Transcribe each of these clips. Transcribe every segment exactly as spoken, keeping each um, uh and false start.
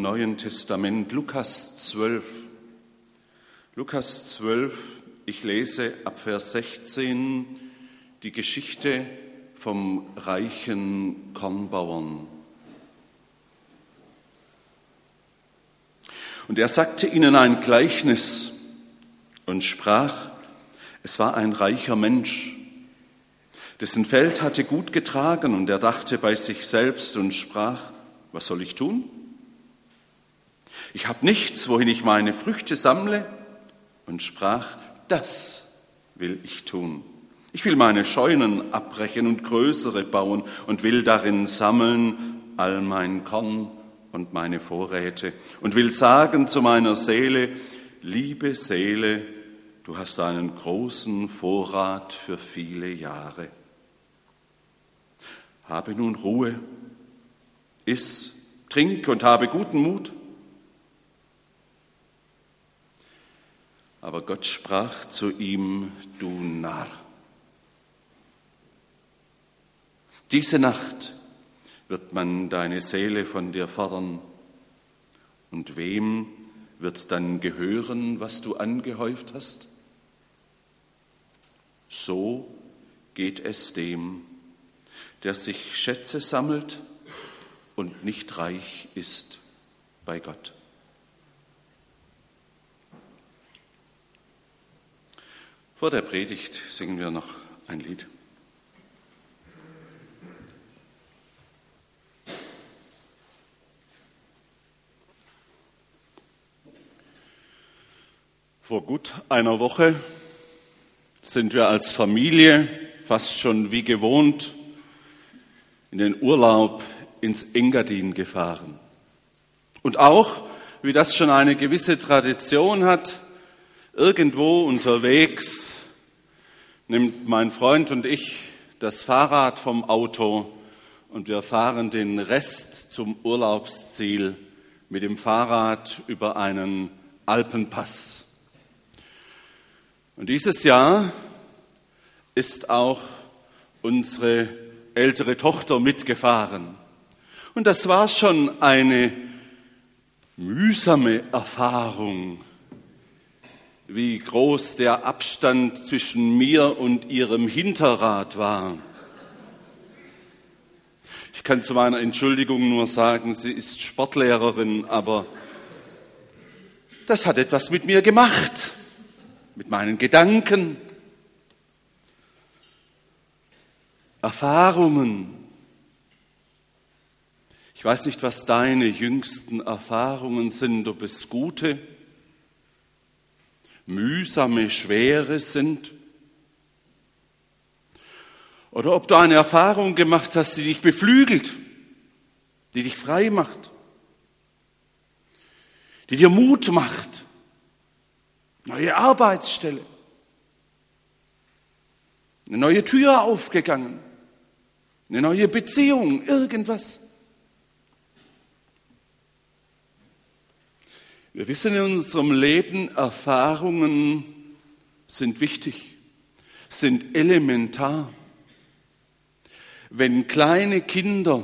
Neuen Testament, Lukas zwölf. Lukas zwölf, ich lese ab Vers sechzehn die Geschichte vom reichen Kornbauern. Und er sagte ihnen ein Gleichnis und sprach, es war ein reicher Mensch, dessen Feld hatte gut getragen, und er dachte bei sich selbst und sprach, was soll ich tun? Ich habe nichts, wohin ich meine Früchte sammle, und sprach, das will ich tun. Ich will meine Scheunen abbrechen und größere bauen und will darin sammeln all mein Korn und meine Vorräte und will sagen zu meiner Seele, liebe Seele, du hast einen großen Vorrat für viele Jahre. Habe nun Ruhe, iss, trink und habe guten Mut. Aber Gott sprach zu ihm, du Narr. Diese Nacht wird man deine Seele von dir fordern. Und wem wird dann gehören, was du angehäuft hast? So geht es dem, der sich Schätze sammelt und nicht reich ist bei Gott. Vor der Predigt singen wir noch ein Lied. Vor gut einer Woche sind wir als Familie fast schon wie gewohnt in den Urlaub ins Engadin gefahren. Und auch, wie das schon eine gewisse Tradition hat, irgendwo unterwegs nimmt mein Freund und ich das Fahrrad vom Auto und wir fahren den Rest zum Urlaubsziel mit dem Fahrrad über einen Alpenpass. Und dieses Jahr ist auch unsere ältere Tochter mitgefahren. Und das war schon eine mühsame Erfahrung, wie groß der Abstand zwischen mir und ihrem Hinterrad war. Ich kann zu meiner Entschuldigung nur sagen, sie ist Sportlehrerin, aber das hat etwas mit mir gemacht, mit meinen Gedanken, Erfahrungen. Ich weiß nicht, was deine jüngsten Erfahrungen sind, ob es gute, mühsame, schwere sind. Oder ob du eine Erfahrung gemacht hast, die dich beflügelt, die dich frei macht, die dir Mut macht, neue Arbeitsstelle, eine neue Tür aufgegangen, eine neue Beziehung, irgendwas. Wir wissen in unserem Leben, Erfahrungen sind wichtig, sind elementar. Wenn kleine Kinder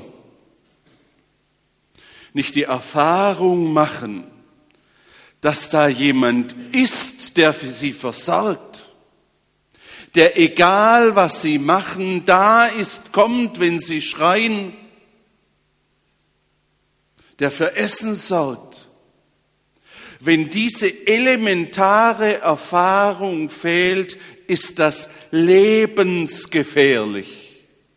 nicht die Erfahrung machen, dass da jemand ist, der für sie versorgt, der egal was sie machen, da ist, kommt, wenn sie schreien, der für Essen sorgt. Wenn diese elementare Erfahrung fehlt, ist das lebensgefährlich.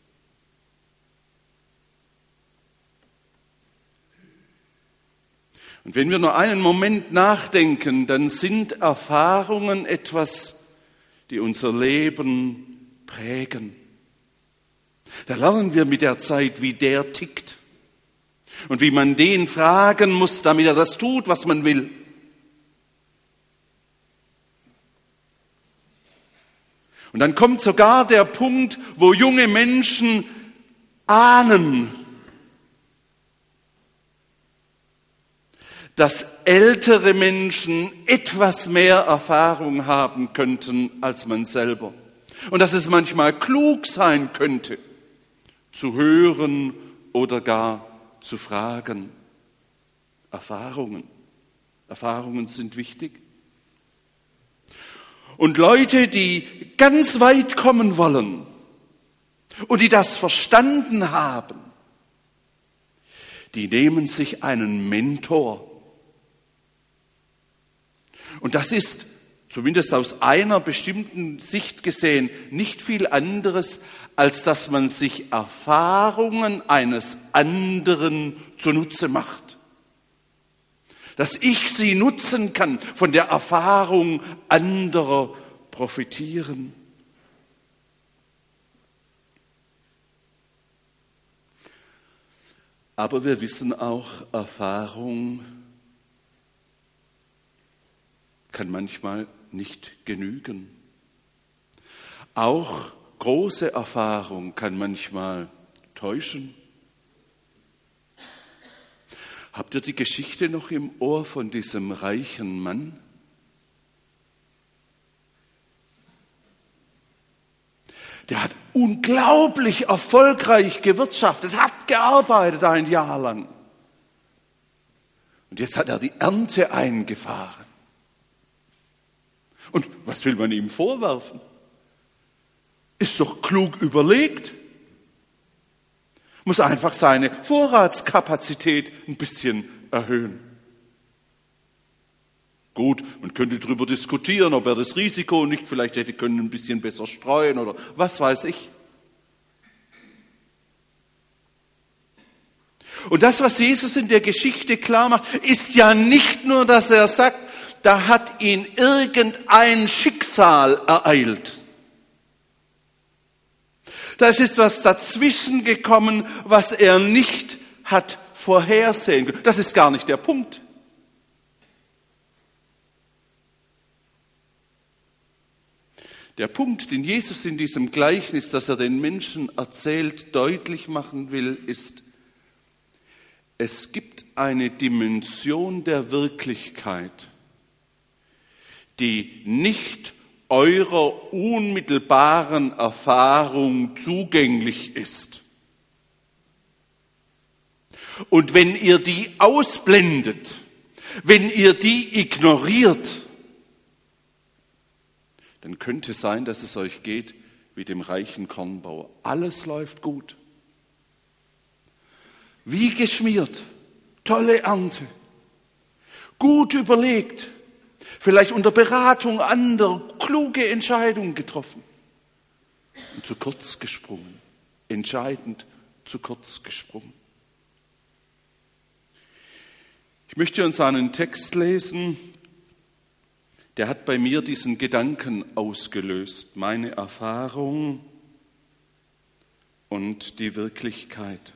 Und wenn wir nur einen Moment nachdenken, dann sind Erfahrungen etwas, die unser Leben prägen. Da lernen wir mit der Zeit, wie der tickt und wie man den fragen muss, damit er das tut, was man will. Und dann kommt sogar der Punkt, wo junge Menschen ahnen, dass ältere Menschen etwas mehr Erfahrung haben könnten als man selber. Und dass es manchmal klug sein könnte, zu hören oder gar zu fragen. Erfahrungen. Erfahrungen sind wichtig. Und Leute, die ganz weit kommen wollen und die das verstanden haben, die nehmen sich einen Mentor. Und das ist, zumindest aus einer bestimmten Sicht gesehen, nicht viel anderes, als dass man sich Erfahrungen eines anderen zunutze macht. Dass ich sie nutzen kann, von der Erfahrung anderer profitieren. Aber wir wissen auch, Erfahrung kann manchmal nicht genügen. Auch große Erfahrung kann manchmal täuschen. Habt ihr die Geschichte noch im Ohr von diesem reichen Mann? Der hat unglaublich erfolgreich gewirtschaftet, hat gearbeitet ein Jahr lang. Und jetzt hat er die Ernte eingefahren. Und was will man ihm vorwerfen? Ist doch klug überlegt. Muss einfach seine Vorratskapazität ein bisschen erhöhen. Gut, man könnte darüber diskutieren, ob er das Risiko nicht vielleicht hätte können ein bisschen besser streuen oder was weiß ich. Und das, was Jesus in der Geschichte klar macht, ist ja nicht nur, dass er sagt, da hat ihn irgendein Schicksal ereilt. Da ist was dazwischen gekommen, was er nicht hat vorhersehen können. Das ist gar nicht der Punkt. Der Punkt, den Jesus in diesem Gleichnis, das er den Menschen erzählt, deutlich machen will, ist, es gibt eine Dimension der Wirklichkeit, die nicht eurer unmittelbaren Erfahrung zugänglich ist. Und wenn ihr die ausblendet, wenn ihr die ignoriert, dann könnte es sein, dass es euch geht wie dem reichen Kornbauer. Alles läuft gut. Wie geschmiert, tolle Ernte, gut überlegt, vielleicht unter Beratung anderer, kluge Entscheidungen getroffen und zu kurz gesprungen, entscheidend zu kurz gesprungen. Ich möchte uns einen Text lesen, der hat bei mir diesen Gedanken ausgelöst, meine Erfahrung und die Wirklichkeit.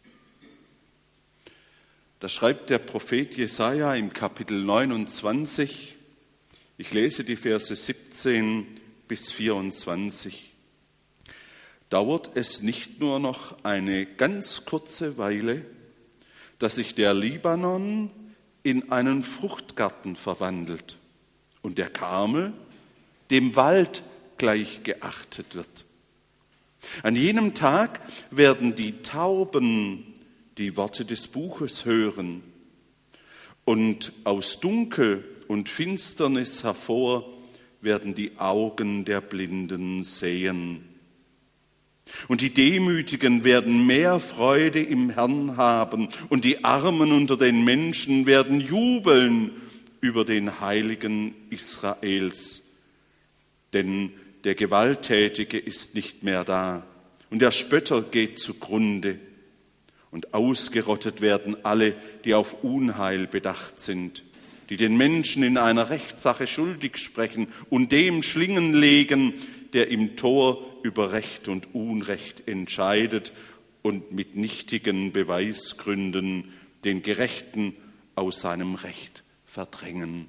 Da schreibt der Prophet Jesaja im Kapitel neunundzwanzig, ich lese die Verse siebzehn bis vierundzwanzig. Dauert es nicht nur noch eine ganz kurze Weile, dass sich der Libanon in einen Fruchtgarten verwandelt und der Karmel dem Wald gleich geachtet wird. An jenem Tag werden die Tauben die Worte des Buches hören und aus Dunkel und Finsternis hervor werden die Augen der Blinden sehen. Und die Demütigen werden mehr Freude im Herrn haben und die Armen unter den Menschen werden jubeln über den Heiligen Israels. Denn der Gewalttätige ist nicht mehr da und der Spötter geht zugrunde. Und ausgerottet werden alle, die auf Unheil bedacht sind, die den Menschen in einer Rechtssache schuldig sprechen und dem Schlingen legen, der im Tor über Recht und Unrecht entscheidet und mit nichtigen Beweisgründen den Gerechten aus seinem Recht verdrängen.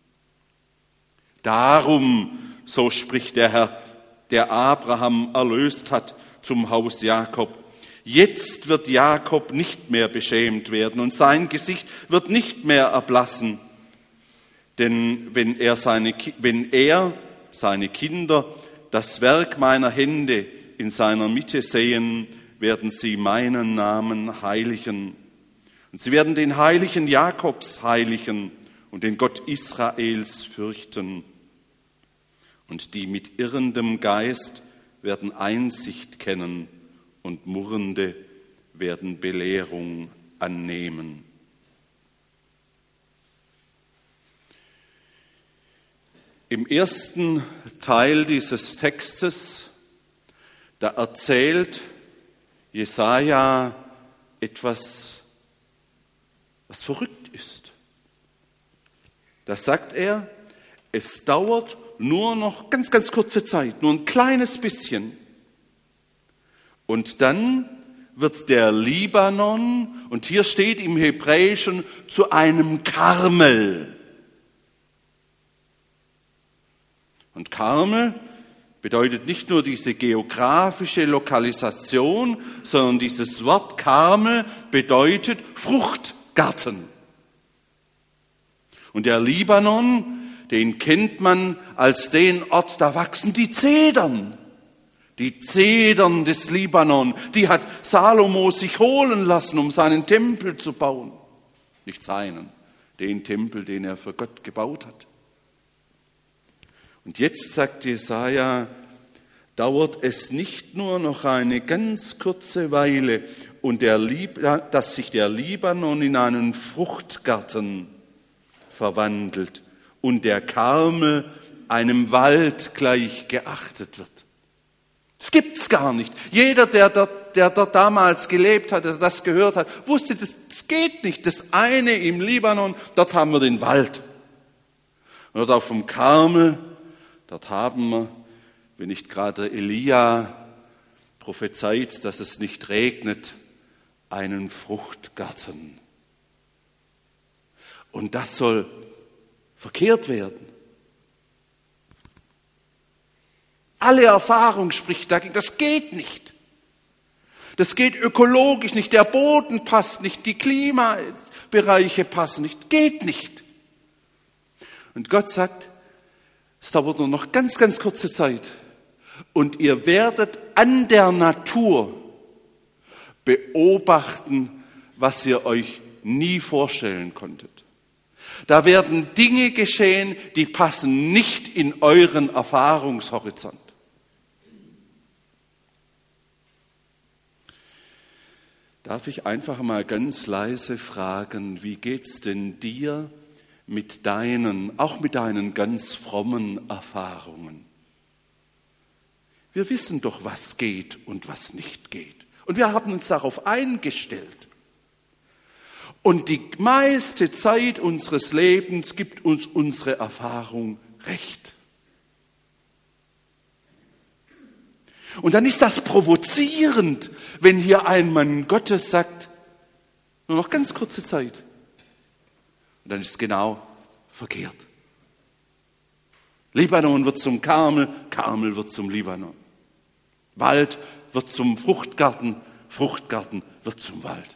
Darum, so spricht der Herr, der Abraham erlöst hat zum Haus Jakob, jetzt wird Jakob nicht mehr beschämt werden und sein Gesicht wird nicht mehr erblassen. Denn wenn er seine, wenn er, seine Kinder, das Werk meiner Hände in seiner Mitte sehen, werden sie meinen Namen heiligen. Und sie werden den Heiligen Jakobs heiligen und den Gott Israels fürchten. Und die mit irrendem Geist werden Einsicht kennen und Murrende werden Belehrung annehmen. Im ersten Teil dieses Textes, da erzählt Jesaja etwas, was verrückt ist. Da sagt er, es dauert nur noch ganz, ganz kurze Zeit, nur ein kleines bisschen. Und dann wird der Libanon, und hier steht im Hebräischen, zu einem Karmel. Und Karmel bedeutet nicht nur diese geografische Lokalisation, sondern dieses Wort Karmel bedeutet Fruchtgarten. Und der Libanon, den kennt man als den Ort, da wachsen die Zedern. Die Zedern des Libanon, die hat Salomo sich holen lassen, um seinen Tempel zu bauen. Nicht seinen, den Tempel, den er für Gott gebaut hat. Und jetzt sagt Jesaja, dauert es nicht nur noch eine ganz kurze Weile, und der Lib- dass sich der Libanon in einen Fruchtgarten verwandelt und der Karmel einem Wald gleich geachtet wird. Das gibt's gar nicht. Jeder, der dort, der dort damals gelebt hat, der das gehört hat, wusste, das, das geht nicht. Das eine im Libanon, dort haben wir den Wald. Und dort auf dem Karmel, dort haben wir, wenn nicht gerade Elia prophezeit, dass es nicht regnet, einen Fruchtgarten. Und das soll verkehrt werden. Alle Erfahrung spricht dagegen. Das geht nicht. Das geht ökologisch nicht. Der Boden passt nicht. Die Klimabereiche passen nicht. Geht nicht. Und Gott sagt, es dauert nur noch ganz, ganz kurze Zeit. Und ihr werdet an der Natur beobachten, was ihr euch nie vorstellen konntet. Da werden Dinge geschehen, die passen nicht in euren Erfahrungshorizont. Darf ich einfach mal ganz leise fragen, wie geht's denn dir mit deinen, auch mit deinen ganz frommen Erfahrungen? Wir wissen doch, was geht und was nicht geht. Und wir haben uns darauf eingestellt. Und die meiste Zeit unseres Lebens gibt uns unsere Erfahrung recht. Und dann ist das provozierend, wenn hier ein Mann Gottes sagt, nur noch ganz kurze Zeit. Und dann ist es genau verkehrt. Libanon wird zum Karmel, Karmel wird zum Libanon. Wald wird zum Fruchtgarten, Fruchtgarten wird zum Wald.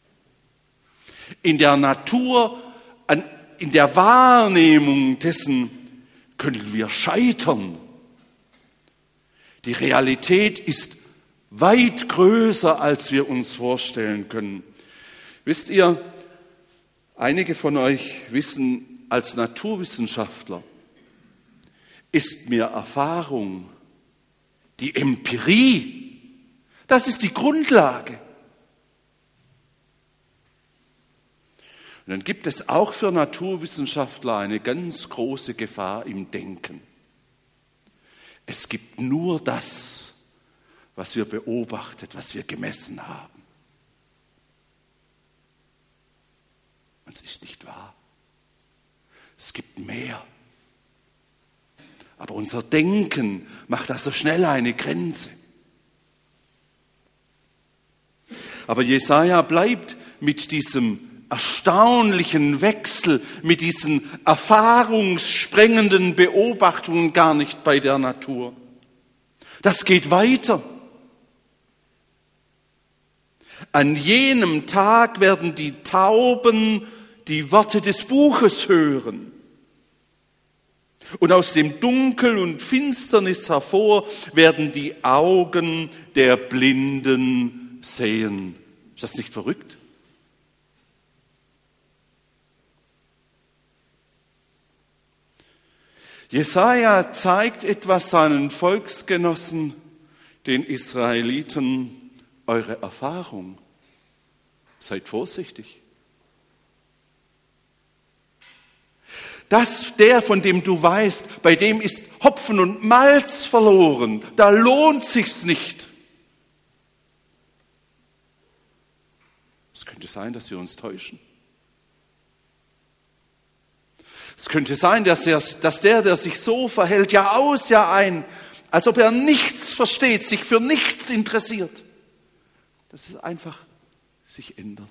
In der Natur, in der Wahrnehmung dessen können wir scheitern. Die Realität ist weit größer, als wir uns vorstellen können. Wisst ihr, einige von euch wissen, als Naturwissenschaftler ist mir Erfahrung, die Empirie, das ist die Grundlage. Und dann gibt es auch für Naturwissenschaftler eine ganz große Gefahr im Denken. Es gibt nur das, was wir beobachtet, was wir gemessen haben. Und es ist nicht wahr. Es gibt mehr. Aber unser Denken macht da so schnell eine Grenze. Aber Jesaja bleibt mit diesem erstaunlichen Wechsel, mit diesen erfahrungssprengenden Beobachtungen gar nicht bei der Natur. Das geht weiter. An jenem Tag werden die Tauben die Worte des Buches hören. Und aus dem Dunkel und Finsternis hervor werden die Augen der Blinden sehen. Ist das nicht verrückt? Jesaja zeigt etwas seinen Volksgenossen, den Israeliten, eure Erfahrung. Seid vorsichtig. Das, der, von dem du weißt, bei dem ist Hopfen und Malz verloren, da lohnt sich's nicht. Es könnte sein, dass wir uns täuschen. Es könnte sein, dass der, dass der, der sich so verhält, Jahr aus, Jahr ein, als ob er nichts versteht, sich für nichts interessiert, dass es einfach sich ändert.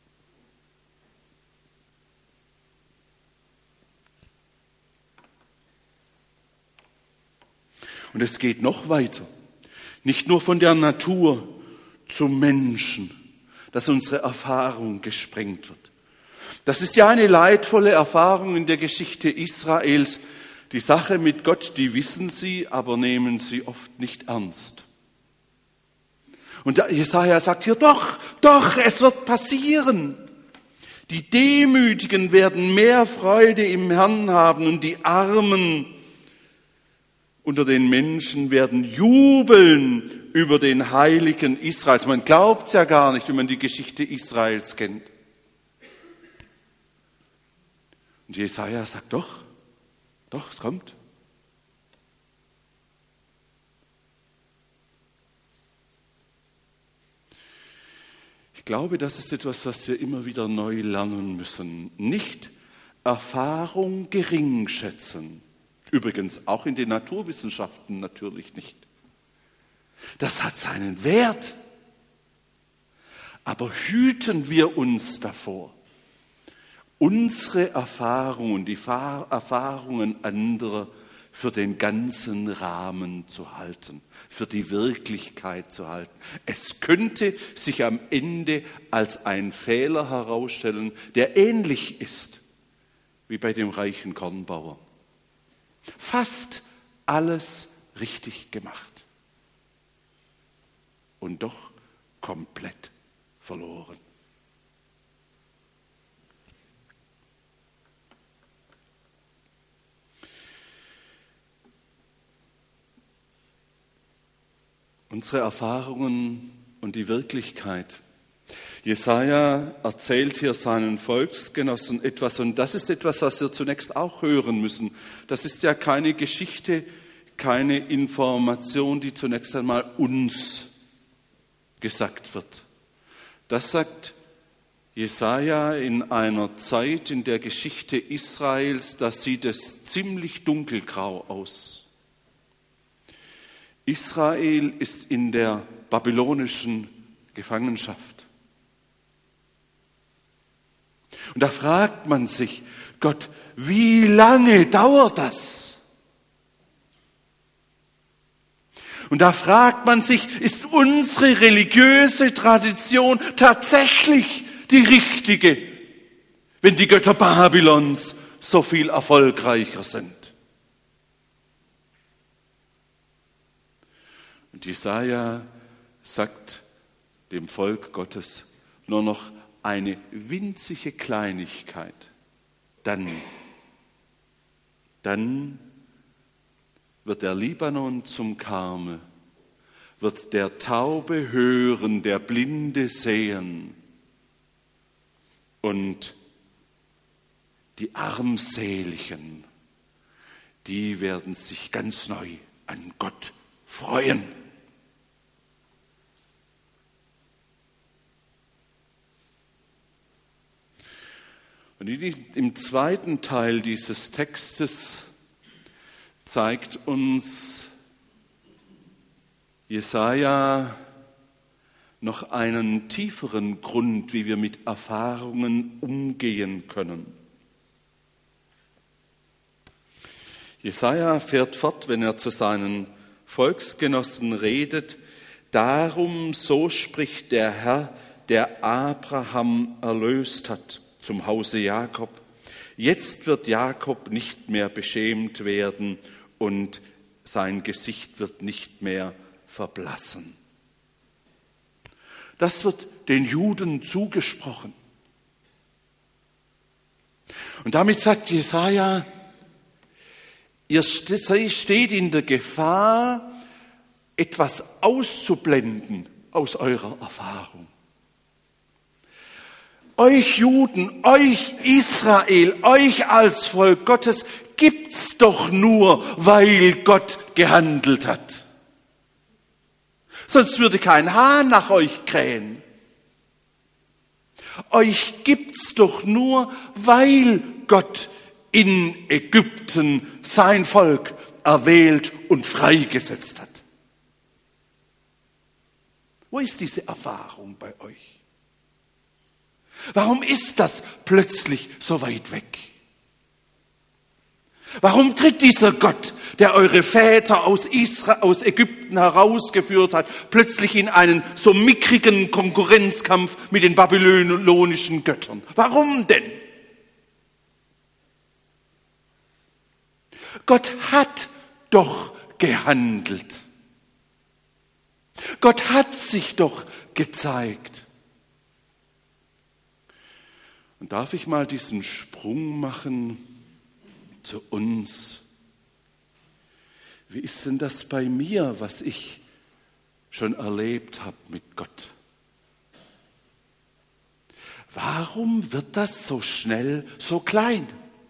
Und es geht noch weiter. Nicht nur von der Natur zum Menschen, dass unsere Erfahrung gesprengt wird. Das ist ja eine leidvolle Erfahrung in der Geschichte Israels. Die Sache mit Gott, die wissen sie, aber nehmen sie oft nicht ernst. Und Jesaja sagt hier, doch, doch, es wird passieren. Die Demütigen werden mehr Freude im Herrn haben und die Armen unter den Menschen werden jubeln über den Heiligen Israels. Man glaubt es ja gar nicht, wenn man die Geschichte Israels kennt. Und Jesaja sagt, doch, doch, es kommt. Ich glaube, das ist etwas, was wir immer wieder neu lernen müssen. Nicht Erfahrung gering schätzen. Übrigens auch in den Naturwissenschaften natürlich nicht. Das hat seinen Wert. Aber hüten wir uns davor, unsere Erfahrungen, die Erfahrungen anderer für den ganzen Rahmen zu halten, für die Wirklichkeit zu halten. Es könnte sich am Ende als ein Fehler herausstellen, der ähnlich ist wie bei dem reichen Kornbauer. Fast alles richtig gemacht und doch komplett verloren. Unsere Erfahrungen und die Wirklichkeit. Jesaja erzählt hier seinen Volksgenossen etwas, und das ist etwas, was wir zunächst auch hören müssen. Das ist ja keine Geschichte, keine Information, die zunächst einmal uns gesagt wird. Das sagt Jesaja in einer Zeit in der Geschichte Israels, da sieht es ziemlich dunkelgrau aus. Israel ist in der babylonischen Gefangenschaft. Und da fragt man sich, Gott, wie lange dauert das? Und da fragt man sich, ist unsere religiöse Tradition tatsächlich die richtige, wenn die Götter Babylons so viel erfolgreicher sind? Und Jesaja sagt dem Volk Gottes nur noch eine winzige Kleinigkeit. Dann, dann wird der Libanon zum Karmel, wird der Taube hören, der Blinde sehen und die Armseligen, die werden sich ganz neu an Gott freuen. Und im zweiten Teil dieses Textes zeigt uns Jesaja noch einen tieferen Grund, wie wir mit Erfahrungen umgehen können. Jesaja fährt fort, wenn er zu seinen Volksgenossen redet: Darum, so spricht der Herr, der Abraham erlöst hat, zum Hause Jakob. Jetzt wird Jakob nicht mehr beschämt werden und sein Gesicht wird nicht mehr verblassen. Das wird den Juden zugesprochen. Und damit sagt Jesaja, Ihr steht in der Gefahr, etwas auszublenden aus eurer Erfahrung. Euch Juden, euch Israel, euch als Volk Gottes gibt's doch nur, weil Gott gehandelt hat. Sonst würde kein Hahn nach euch krähen. Euch gibt's doch nur, weil Gott in Ägypten sein Volk erwählt und freigesetzt hat. Wo ist diese Erfahrung bei euch? Warum ist das plötzlich so weit weg? Warum tritt dieser Gott, der eure Väter aus, Israel, aus Ägypten herausgeführt hat, plötzlich in einen so mickrigen Konkurrenzkampf mit den babylonischen Göttern? Warum denn? Gott hat doch gehandelt. Gott hat sich doch gezeigt. Und darf ich mal diesen Sprung machen zu uns? Wie ist denn das bei mir, was ich schon erlebt habe mit Gott? Warum wird das so schnell so klein?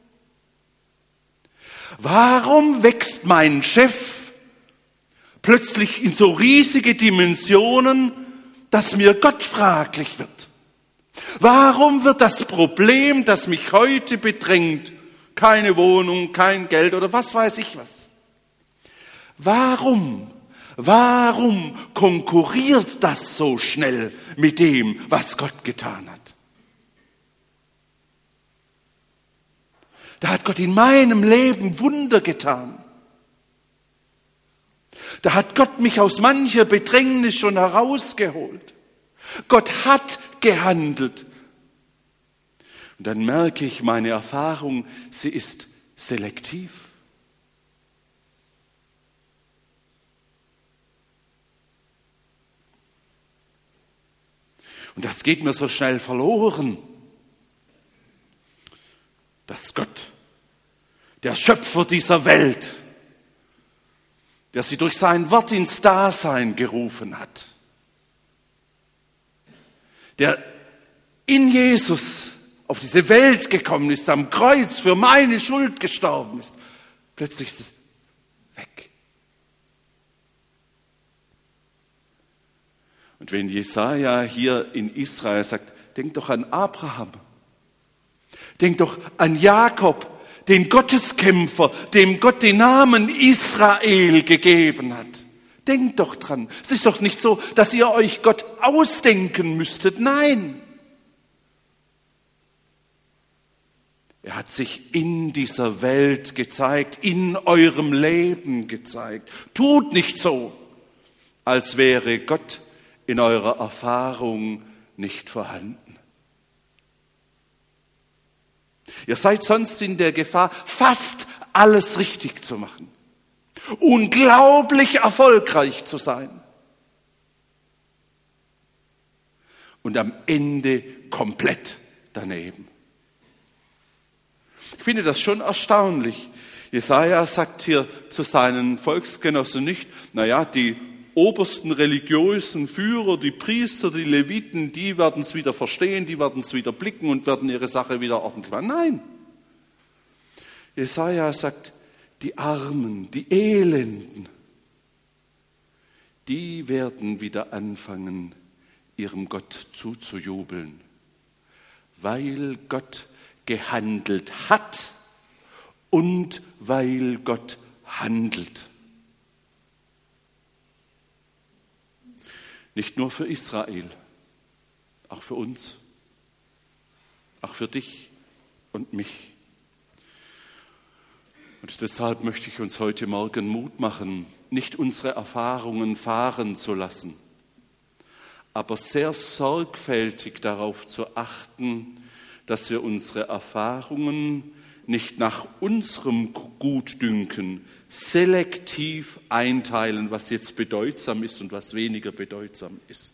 Warum wächst mein Chef plötzlich in so riesige Dimensionen, dass mir Gott fraglich wird? Warum wird das Problem, das mich heute bedrängt, keine Wohnung, kein Geld oder was weiß ich was? Warum, warum konkurriert das so schnell mit dem, was Gott getan hat? Da hat Gott in meinem Leben Wunder getan. Da hat Gott mich aus mancher Bedrängnis schon herausgeholt. Gott hat gehandelt. Und dann merke ich, meine Erfahrung, sie ist selektiv. Und das geht mir so schnell verloren, dass Gott, der Schöpfer dieser Welt, der sie durch sein Wort ins Dasein gerufen hat, der in Jesus auf diese Welt gekommen ist, am Kreuz für meine Schuld gestorben ist, plötzlich ist es weg. Und wenn Jesaja hier in Israel sagt, denk doch an Abraham, denk doch an Jakob, den Gotteskämpfer, dem Gott den Namen Israel gegeben hat. Denkt doch dran. Es ist doch nicht so, dass ihr euch Gott ausdenken müsstet. Nein. Er hat sich in dieser Welt gezeigt, in eurem Leben gezeigt. Tut nicht so, als wäre Gott in eurer Erfahrung nicht vorhanden. Ihr seid sonst in der Gefahr, fast alles richtig zu machen. Unglaublich erfolgreich zu sein. Und am Ende komplett daneben. Ich finde das schon erstaunlich. Jesaja sagt hier zu seinen Volksgenossen nicht, naja, die obersten religiösen Führer, die Priester, die Leviten, die werden es wieder verstehen, die werden es wieder blicken und werden ihre Sache wieder ordentlich machen. Nein. Jesaja sagt, die Armen, die Elenden, die werden wieder anfangen, ihrem Gott zuzujubeln, weil Gott gehandelt hat und weil Gott handelt. Nicht nur für Israel, auch für uns, auch für dich und mich. Und deshalb möchte ich uns heute Morgen Mut machen, nicht unsere Erfahrungen fahren zu lassen, aber sehr sorgfältig darauf zu achten, dass wir unsere Erfahrungen nicht nach unserem Gutdünken selektiv einteilen, was jetzt bedeutsam ist und was weniger bedeutsam ist,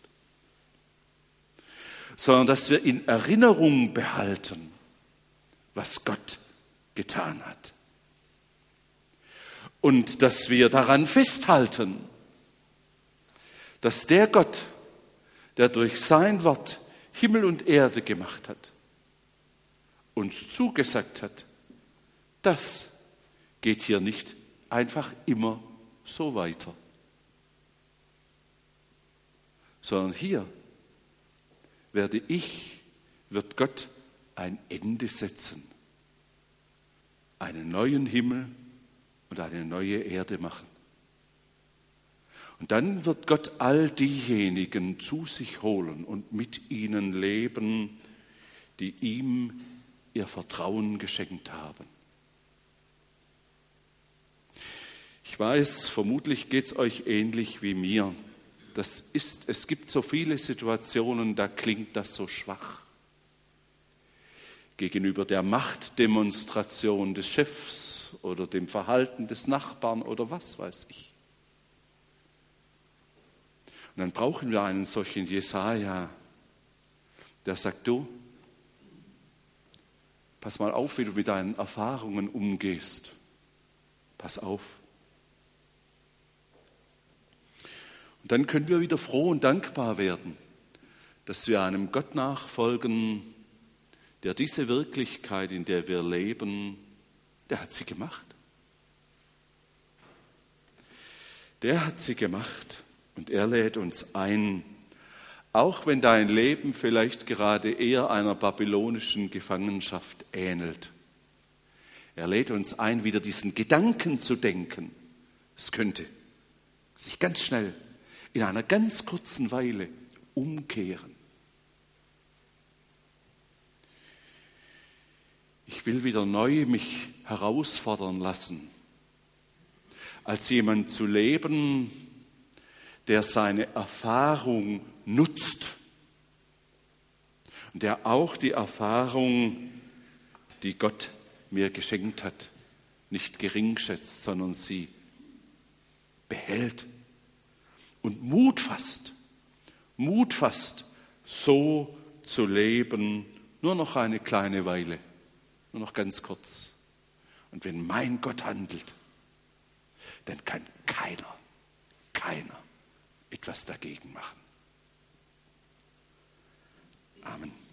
sondern dass wir in Erinnerung behalten, was Gott getan hat. und dass wir daran festhalten, dass der Gott, der durch sein Wort Himmel und Erde gemacht hat, uns zugesagt hat, das geht hier nicht einfach immer so weiter, sondern hier werde ich, wird Gott ein Ende setzen, einen neuen Himmel und eine neue Erde machen. Und dann wird Gott all diejenigen zu sich holen und mit ihnen leben, die ihm ihr Vertrauen geschenkt haben. Ich weiß, vermutlich geht es euch ähnlich wie mir. Das ist, es gibt so viele Situationen, da klingt das so schwach. Gegenüber der Machtdemonstration des Chefs oder dem Verhalten des Nachbarn oder was weiß ich. Und dann brauchen wir einen solchen Jesaja, der sagt, du, pass mal auf, wie du mit deinen Erfahrungen umgehst. Pass auf. Und dann können wir wieder froh und dankbar werden, dass wir einem Gott nachfolgen, der diese Wirklichkeit, in der wir leben, der hat sie gemacht. Der hat sie gemacht und er lädt uns ein, auch wenn dein Leben vielleicht gerade eher einer babylonischen Gefangenschaft ähnelt. Er lädt uns ein, wieder diesen Gedanken zu denken. Es könnte sich ganz schnell in einer ganz kurzen Weile umkehren. Ich will wieder neu mich herausfordern lassen, als jemand zu leben, der seine Erfahrung nutzt und der auch die Erfahrung, die Gott mir geschenkt hat, nicht gering schätzt, sondern sie behält und Mut fasst, Mut fasst, so zu leben, nur noch eine kleine Weile, nur noch ganz kurz. Und wenn mein Gott handelt, dann kann keiner, keiner etwas dagegen machen. Amen.